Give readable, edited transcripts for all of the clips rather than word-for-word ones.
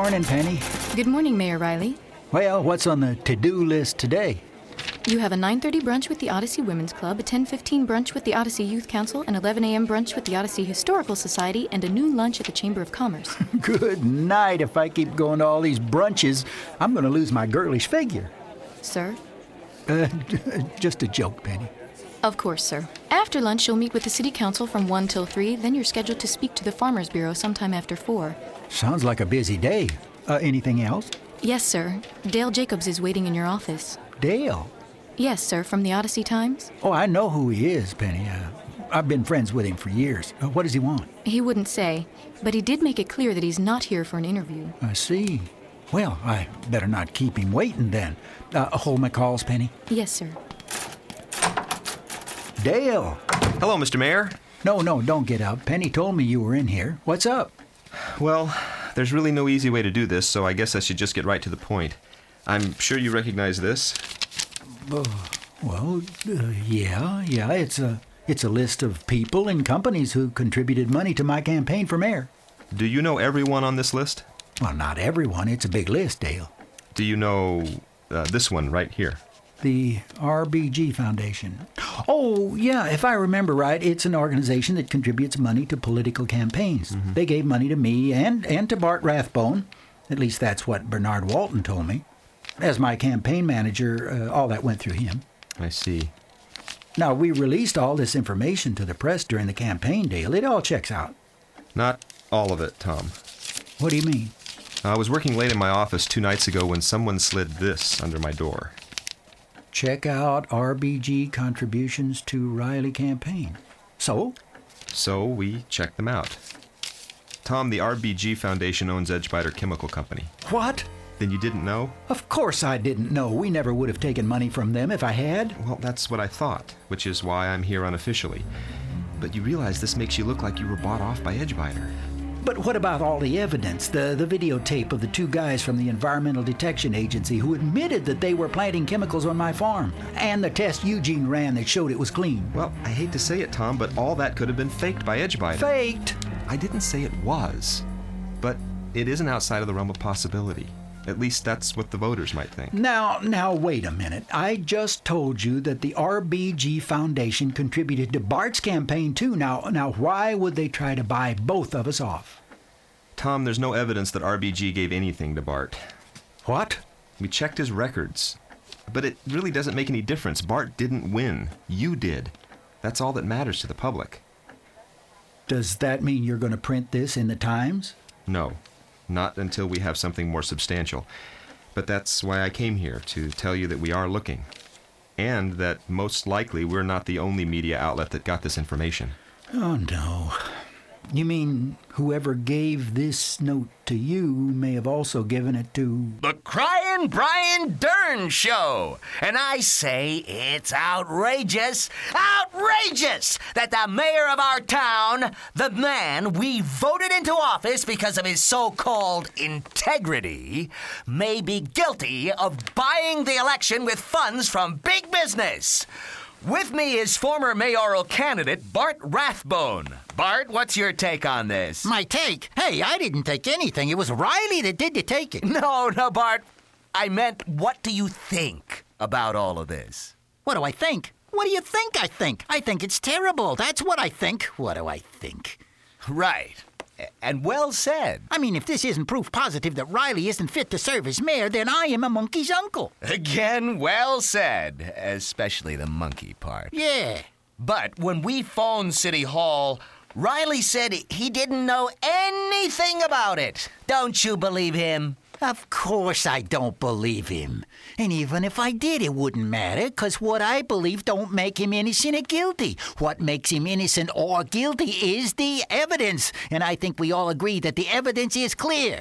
morning, Penny. Good morning, Mayor Riley. Well, what's on the to-do list today? You have a 9:30 brunch with the Odyssey Women's Club, a 10:15 brunch with the Odyssey Youth Council, an 11 a.m. brunch with the Odyssey Historical Society, and a noon lunch at the Chamber of Commerce. Good night. If I keep going to all these brunches, I'm going to lose my girlish figure. Sir? Just a joke, Penny. Of course, sir. After lunch, you'll meet with the City Council from 1 till 3, then you're scheduled to speak to the Farmers Bureau sometime after 4. Sounds like a busy day. Anything else? Yes, sir. Dale Jacobs is waiting in your office. Dale? Yes, sir, from the Odyssey Times. Oh, I know who he is, Penny. I've been friends with him for years. What does he want? He wouldn't say, but he did make it clear that he's not here for an interview. I see. Well, I better not keep him waiting then. Hold my calls, Penny. Yes, sir. Dale! Hello, Mr. Mayor. No, don't get up. Penny told me you were in here. What's up? Well, there's really no easy way to do this, so I guess I should just get right to the point. I'm sure you recognize this. Yeah. It's a list of people and companies who contributed money to my campaign for mayor. Do you know everyone on this list? Well, not everyone. It's a big list, Dale. Do you know this one right here? The RBG Foundation. Oh, yeah, if I remember right, it's an organization that contributes money to political campaigns. Mm-hmm. They gave money to me and to Bart Rathbone. At least that's what Bernard Walton told me. As my campaign manager, all that went through him. I see. Now, we released all this information to the press during the campaign, Dale. It all checks out. Not all of it, Tom. What do you mean? I was working late in my office 2 nights ago when someone slid this under my door. Check out RBG contributions to Riley campaign. So? So we checked them out. Tom, the RBG Foundation owns Edgefighter Chemical Company. What? Then you didn't know? Of course I didn't know. We never would have taken money from them if I had. Well, that's what I thought, which is why I'm here unofficially. But you realize this makes you look like you were bought off by Edgefighter. But what about all the evidence, the videotape of the 2 guys from the Environmental Detection Agency who admitted that they were planting chemicals on my farm, and the test Eugene ran that showed it was clean? Well, I hate to say it, Tom, but all that could have been faked by Edgefighter. Faked? I didn't say it was, but it isn't outside of the realm of possibility. At least that's what the voters might think. Now, wait a minute. I just told you that the RBG Foundation contributed to Bart's campaign, too. Now, why would they try to buy both of us off? Tom, there's no evidence that RBG gave anything to Bart. What? We checked his records. But it really doesn't make any difference. Bart didn't win. You did. That's all that matters to the public. Does that mean you're going to print this in the Times? No. Not until we have something more substantial. But that's why I came here, to tell you that we are looking. And that most likely we're not the only media outlet that got this information. Oh, no. You mean whoever gave this note to you may have also given it to... The Crying Brian Dern Show. And I say it's outrageous that the mayor of our town, the man we voted into office because of his so-called integrity, may be guilty of buying the election with funds from big business. With me is former mayoral candidate Bart Rathbone. Bart, what's your take on this? My take? Hey, I didn't take anything. It was Riley that did the taking. No, Bart. I meant, what do you think about all of this? What do I think? What do you think I think? I think it's terrible. That's what I think. What do I think? Right. And well said. I mean, if this isn't proof positive that Riley isn't fit to serve as mayor, then I am a monkey's uncle. Again, well said. Especially the monkey part. Yeah. But when we phoned City Hall, Riley said he didn't know anything about it. Don't you believe him? Of course I don't believe him. And even if I did, it wouldn't matter, 'cause what I believe don't make him innocent or guilty. What makes him innocent or guilty is the evidence. And I think we all agree that the evidence is clear.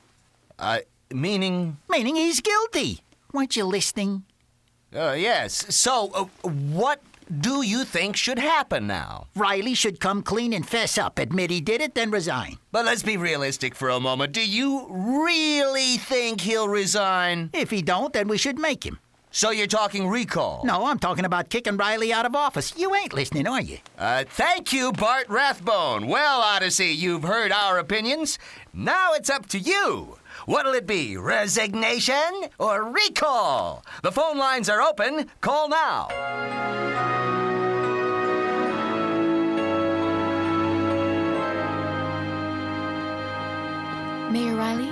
Meaning? Meaning he's guilty. Weren't you listening? Yes. So, what do you think should happen now? Riley should come clean and fess up, admit he did it, then resign. But let's be realistic for a moment. Do you really think he'll resign? If he don't, then we should make him. So you're talking recall? No, I'm talking about kicking Riley out of office. You ain't listening, are you? Thank you, Bart Rathbone. Well, Odyssey, you've heard our opinions. Now it's up to you. What'll it be, resignation or recall? The phone lines are open. Call now. Mayor Riley?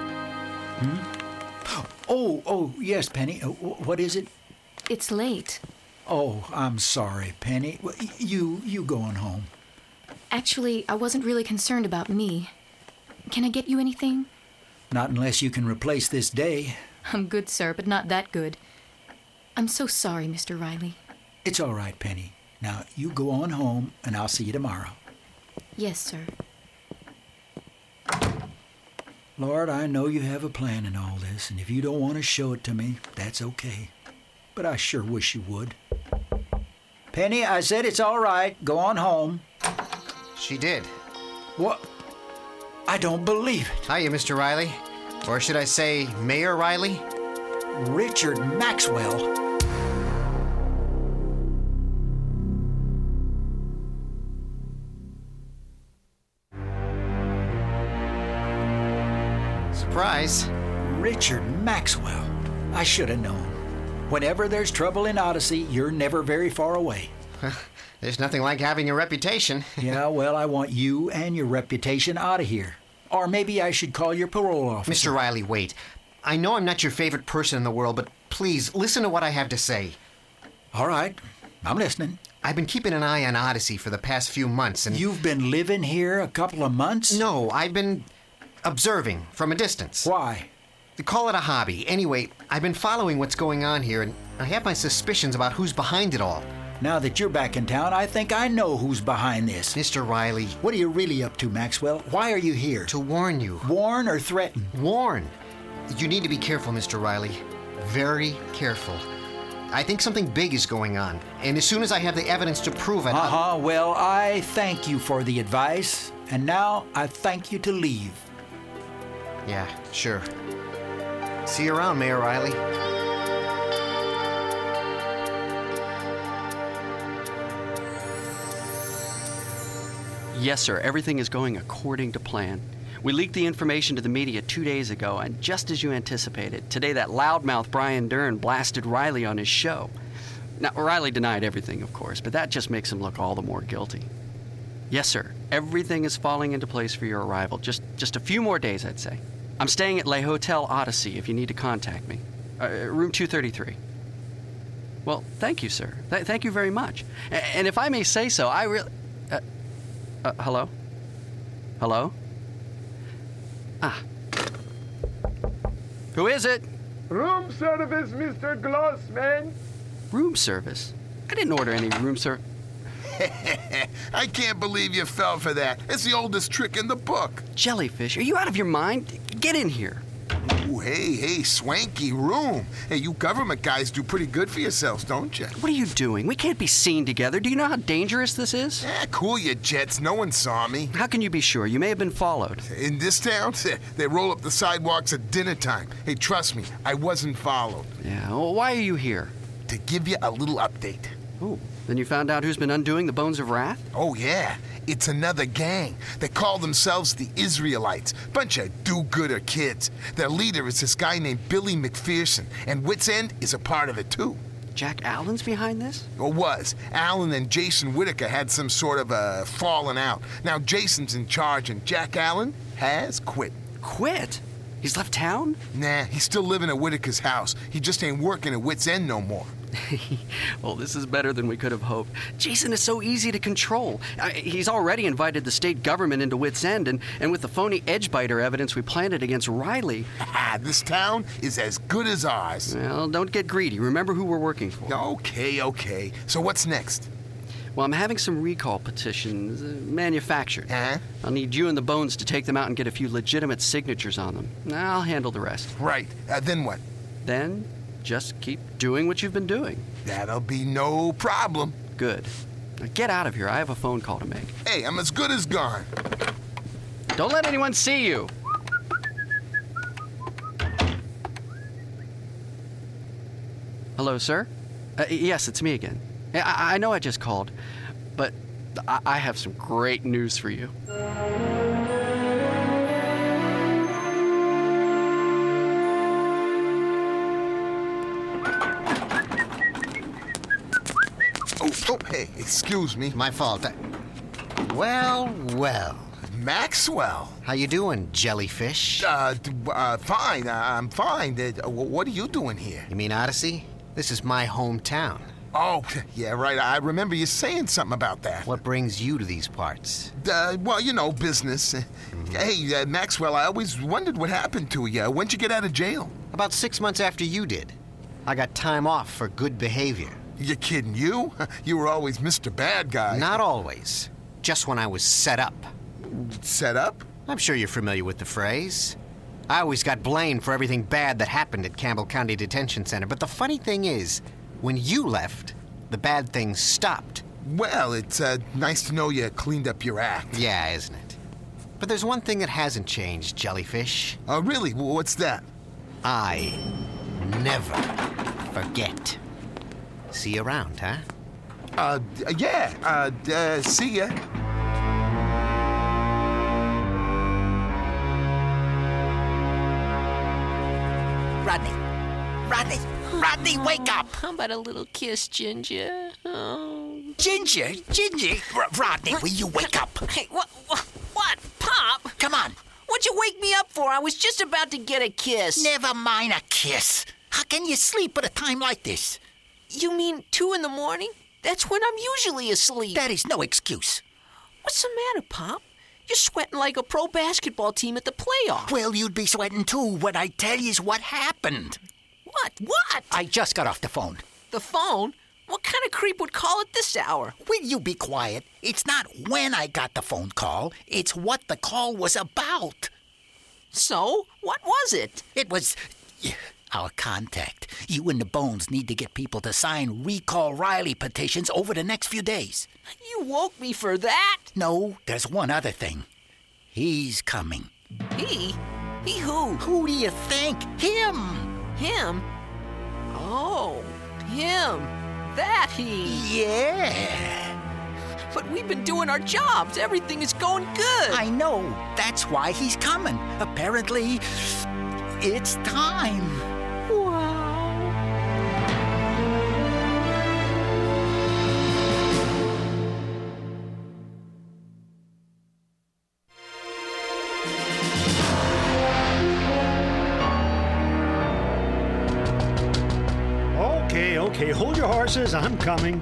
Oh, yes, Penny. What is it? It's late. Oh, I'm sorry, Penny. You going home. Actually, I wasn't really concerned about me. Can I get you anything? Not unless you can replace this day. I'm good, sir, but not that good. I'm so sorry, Mr. Riley. It's all right, Penny. Now, you go on home, and I'll see you tomorrow. Yes, sir. Lord, I know you have a plan in all this, and if you don't want to show it to me, that's okay. But I sure wish you would. Penny, I said it's all right. Go on home. She did. What? I don't believe it. Hiya, Mr. Riley. Or should I say, Mayor Riley? Richard Maxwell. Surprise. Richard Maxwell. I should have known. Whenever there's trouble in Odyssey, you're never very far away. There's nothing like having a reputation. Yeah, well, I want you and your reputation out of here. Or maybe I should call your parole officer. Mr. Riley, wait. I know I'm not your favorite person in the world, but please, listen to what I have to say. All right, I'm listening. I've been keeping an eye on Odyssey for the past few months, and... You've been living here a couple of months? No, I've been observing from a distance. Why? Call it a hobby. Anyway, I've been following what's going on here, and I have my suspicions about who's behind it all. Now that you're back in town, I think I know who's behind this. Mr. Riley. What are you really up to, Maxwell? Why are you here? To warn you. Warn or threaten? Warn. You need to be careful, Mr. Riley. Very careful. I think something big is going on, and as soon as I have the evidence to prove it... Well, I thank you for the advice, and now I thank you to leave. Yeah, sure. See you around, Mayor Riley. Yes, sir. Everything is going according to plan. We leaked the information to the media 2 days ago, and just as you anticipated, today that loudmouth Brian Dern blasted Riley on his show. Now, Riley denied everything, of course, but that just makes him look all the more guilty. Yes, sir. Everything is falling into place for your arrival. Just a few more days, I'd say. I'm staying at Le Hotel Odyssey if you need to contact me. Room 233. Well, thank you, sir. Thank you very much. And if I may say so, I really... hello? Hello? Ah. Who is it? Room service, Mr. Glossman. Room service? I didn't order any room service. I can't believe you fell for that. It's the oldest trick in the book. Jellyfish, are you out of your mind? Get in here. Ooh, hey, swanky room. Hey, you government guys do pretty good for yourselves, don't you? What are you doing? We can't be seen together. Do you know how dangerous this is? Cool you jets. No one saw me. How can you be sure? You may have been followed. In this town, they roll up the sidewalks at dinner time. Hey, trust me, I wasn't followed. Yeah, well, why are you here? To give you a little update. Oh, then you found out who's been undoing the Bones of Wrath? Oh, yeah. It's another gang. They call themselves the Israelites. Bunch of do-gooder kids. Their leader is this guy named Billy McPherson, and Wits End is a part of it, too. Jack Allen's behind this? Or was. Allen and Jason Whitaker had some sort of a falling out. Now Jason's in charge, and Jack Allen has quit. Quit? He's left town? Nah, he's still living at Whitaker's house. He just ain't working at Wits End no more. Well, this is better than we could have hoped. Jason is so easy to control. He's already invited the state government into Wits End, and with the phony edge-biter evidence we planted against Riley... This town is as good as ours. Well, don't get greedy. Remember who we're working for. Okay. So what's next? Well, I'm having some recall petitions manufactured. Huh? I'll need you and the Bones to take them out and get a few legitimate signatures on them. I'll handle the rest. Right. Then what? Then... just keep doing what you've been doing. That'll be no problem. Good. Now get out of here. I have a phone call to make. Hey, I'm as good as gone. Don't let anyone see you. Hello, sir? Yes, it's me again. I know I just called, but I have some great news for you. Oh, hey, excuse me. My fault. Well, well. Maxwell. How you doing, jellyfish? Fine. I'm fine. What are you doing here? You mean Odyssey? This is my hometown. Oh, yeah, right. I remember you saying something about that. What brings you to these parts? Well, you know, business. Hey, Maxwell, I always wondered what happened to you. When'd you get out of jail? About 6 months after you did. I got time off for good behavior. You kidding you? You were always Mr. Bad Guy. Not always. Just when I was set up. Set up? I'm sure you're familiar with the phrase. I always got blamed for everything bad that happened at Campbell County Detention Center. But the funny thing is, when you left, the bad things stopped. Well, it's nice to know you cleaned up your act. Yeah, isn't it? But there's one thing that hasn't changed, jellyfish. Oh, really? What's that? I never forget. See you around, huh? Yeah. See ya. Rodney, wake up! How about a little kiss, Ginger? Oh. Ginger, Rodney, will you wake up? Hey, what, Pop? Come on. What'd you wake me up for? I was just about to get a kiss. Never mind a kiss. How can you sleep at a time like this? You mean 2 in the morning? That's when I'm usually asleep. That is no excuse. What's the matter, Pop? You're sweating like a pro basketball team at the playoffs. Well, you'd be sweating too when I tell you what happened. What? I just got off the phone. The phone? What kind of creep would call at this hour? Will you be quiet? It's not when I got the phone call. It's what the call was about. So, what was it? It was our contact. You and the Bones need to get people to sign Recall Riley petitions over the next few days. You woke me for that? No, there's one other thing. He's coming. He? He who? Who do you think? Him! Him? Oh, him. That he. Yeah. But we've been doing our jobs. Everything is going good. I know. That's why he's coming. Apparently, it's time. Okay, hold your horses. I'm coming.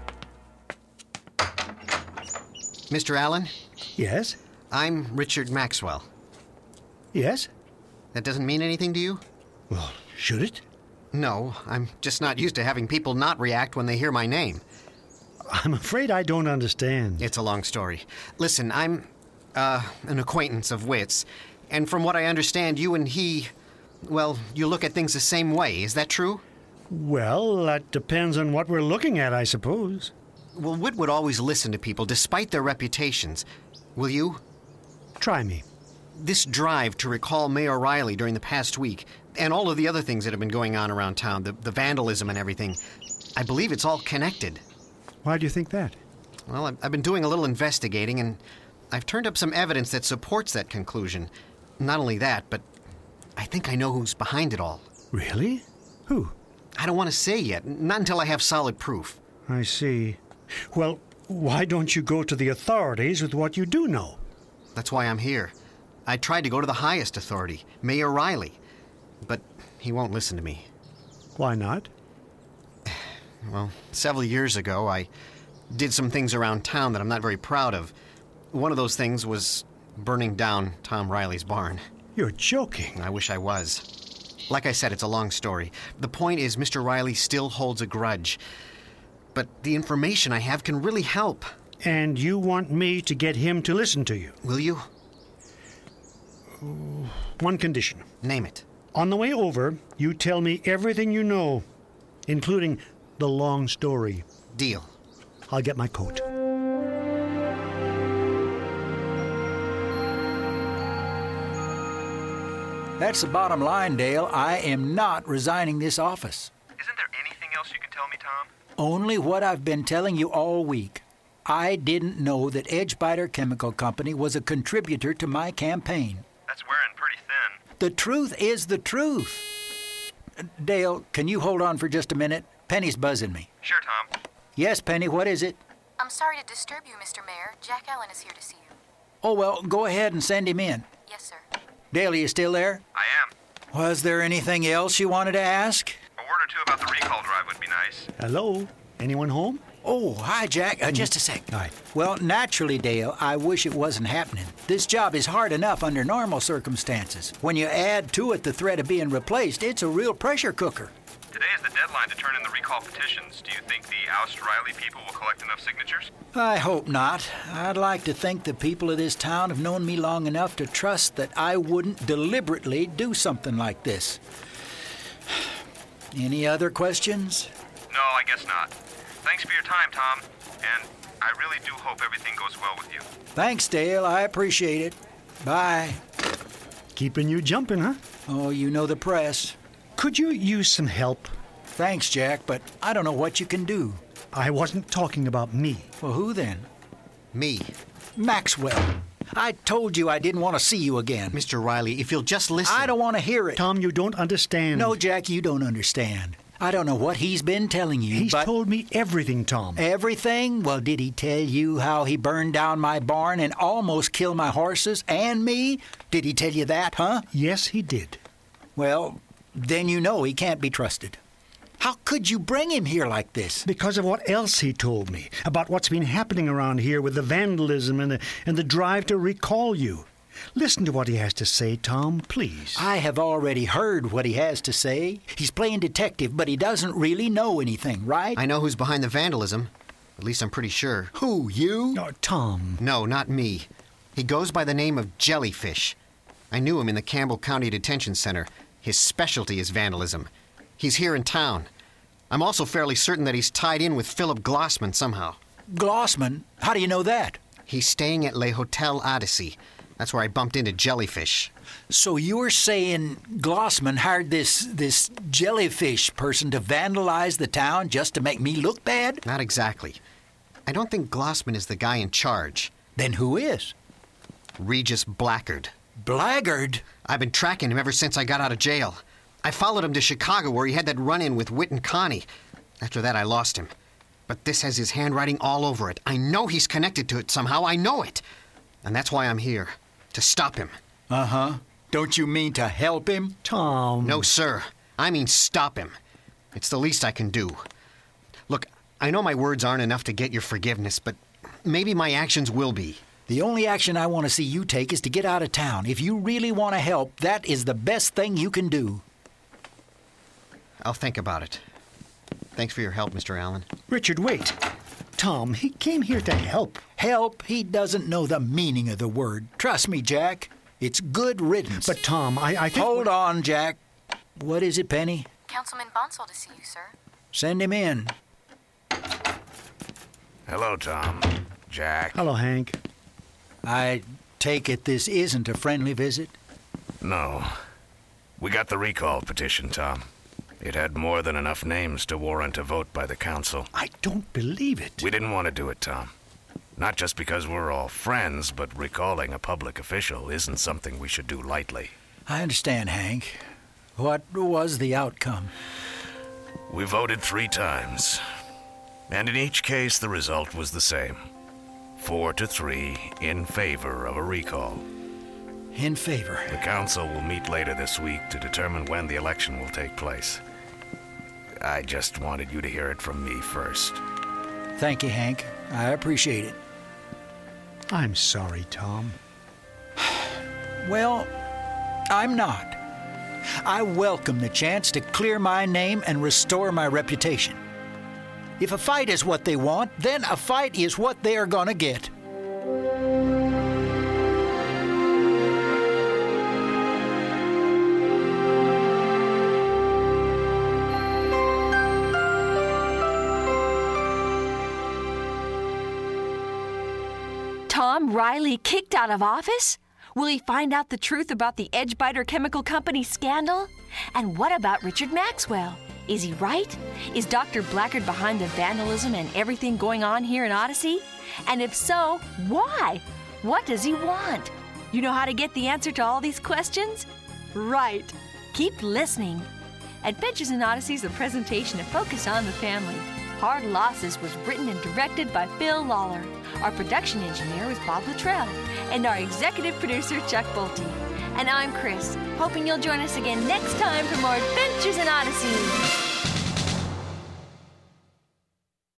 Mr. Allen? Yes? I'm Richard Maxwell. Yes? That doesn't mean anything to you? Well, should it? No, I'm just not used to having people not react when they hear my name. I'm afraid I don't understand. It's a long story. Listen, I'm, an acquaintance of Witt's, and from what I understand, you and he, well, you look at things the same way. Is that true? Well, that depends on what we're looking at, I suppose. Well, Witt would always listen to people, despite their reputations. Will you? Try me. This drive to recall Mayor Riley during the past week, and all of the other things that have been going on around town, the vandalism and everything, I believe it's all connected. Why do you think that? Well, I've been doing a little investigating, and I've turned up some evidence that supports that conclusion. Not only that, but I think I know who's behind it all. Really? Who? I don't want to say yet, not until I have solid proof. I see. Well, why don't you go to the authorities with what you do know? That's why I'm here. I tried to go to the highest authority, Mayor Riley, but he won't listen to me. Why not? Well, several years ago, I did some things around town that I'm not very proud of. One of those things was burning down Tom Riley's barn. You're joking. I wish I was. Like I said, it's a long story. The point is, Mr. Riley still holds a grudge. But the information I have can really help. And you want me to get him to listen to you? Will you? One condition. Name it. On the way over, you tell me everything you know, including the long story. Deal. I'll get my coat. That's the bottom line, Dale. I am not resigning this office. Isn't there anything else you can tell me, Tom? Only what I've been telling you all week. I didn't know that Edgebiter Chemical Company was a contributor to my campaign. That's wearing pretty thin. The truth is the truth. Dale, can you hold on for just a minute? Penny's buzzing me. Sure, Tom. Yes, Penny, what is it? I'm sorry to disturb you, Mr. Mayor. Jack Allen is here to see you. Oh, well, go ahead and send him in. Yes, sir. Dale, are you still there? I am. Was there anything else you wanted to ask? A word or two about the recall drive would be nice. Hello? Anyone home? Oh, hi, Jack. Just a sec. Hi. Well, naturally, Dale, I wish it wasn't happening. This job is hard enough under normal circumstances. When you add to it the threat of being replaced, it's a real pressure cooker. Today is the deadline to turn in the recall petitions. Do you think the Oust Riley people will collect enough signatures? I hope not. I'd like to think the people of this town have known me long enough to trust that I wouldn't deliberately do something like this. Any other questions? No, I guess not. Thanks for your time, Tom. And I really do hope everything goes well with you. Thanks, Dale. I appreciate it. Bye. Keeping you jumping, huh? Oh, you know the press. Could you use some help? Thanks, Jack, but I don't know what you can do. I wasn't talking about me. Well, who then? Me. Maxwell. I told you I didn't want to see you again. Mr. Riley, if you'll just listen. I don't want to hear it. Tom, you don't understand. No, Jack, you don't understand. I don't know what he's been telling you, He's but... told me everything, Tom. Everything? Well, did he tell you how he burned down my barn and almost killed my horses and me? Did he tell you that, huh? Yes, he did. Well, then you know he can't be trusted. How could you bring him here like this? Because of what else he told me about what's been happening around here with the vandalism and the drive to recall you. Listen to what he has to say, Tom, please. I have already heard what he has to say. He's playing detective, but he doesn't really know anything, right? I know who's behind the vandalism. At least I'm pretty sure. Who, you? No, Tom. No, not me. He goes by the name of Jellyfish. I knew him in the Campbell County Detention Center. His specialty is vandalism. He's here in town. I'm also fairly certain that he's tied in with Philip Glossman somehow. Glossman? How do you know that? He's staying at Le Hotel Odyssey. That's where I bumped into Jellyfish. So you're saying Glossman hired this jellyfish person to vandalize the town just to make me look bad? Not exactly. I don't think Glossman is the guy in charge. Then who is? Regis Blackard. Blackard? I've been tracking him ever since I got out of jail. I followed him to Chicago where he had that run-in with Whit and Connie. After that, I lost him. But this has his handwriting all over it. I know he's connected to it somehow. I know it. And that's why I'm here. To stop him. Uh-huh. Don't you mean to help him? Tom. No, sir. I mean stop him. It's the least I can do. Look, I know my words aren't enough to get your forgiveness, but maybe my actions will be. The only action I want to see you take is to get out of town. If you really want to help, that is the best thing you can do. I'll think about it. Thanks for your help, Mr. Allen. Richard, wait. Tom, he came here to help. Help? He doesn't know the meaning of the word. Trust me, Jack. It's good riddance. But, Tom, I think... Hold on, Jack. What is it, Penny? Councilman Bonsall to see you, sir. Send him in. Hello, Tom. Jack. Hello, Hank. I take it this isn't a friendly visit? No. We got the recall petition, Tom. It had more than enough names to warrant a vote by the council. I don't believe it. We didn't want to do it, Tom. Not just because we're all friends, but recalling a public official isn't something we should do lightly. I understand, Hank. What was the outcome? We voted 3 times. And in each case, the result was the same. 4-3 in favor of a recall. In favor. The council will meet later this week to determine when the election will take place. I just wanted you to hear it from me first. Thank you, Hank. I appreciate it. I'm sorry, Tom. Well, I'm not. I welcome the chance to clear my name and restore my reputation. If a fight is what they want, then a fight is what they are gonna get. Tom Riley kicked out of office? Will he find out the truth about the Edgebiter Chemical Company scandal? And what about Richard Maxwell? Is he right? Is Dr. Blackard behind the vandalism and everything going on here in Odyssey? And if so, why? What does he want? You know how to get the answer to all these questions? Right. Keep listening. Adventures in Odyssey is a presentation of Focus on the Family. Hard Losses was written and directed by Phil Lawler. Our production engineer is Bob Luttrell, and our executive producer, Chuck Bolte. And I'm Chris, hoping you'll join us again next time for more Adventures in Odyssey.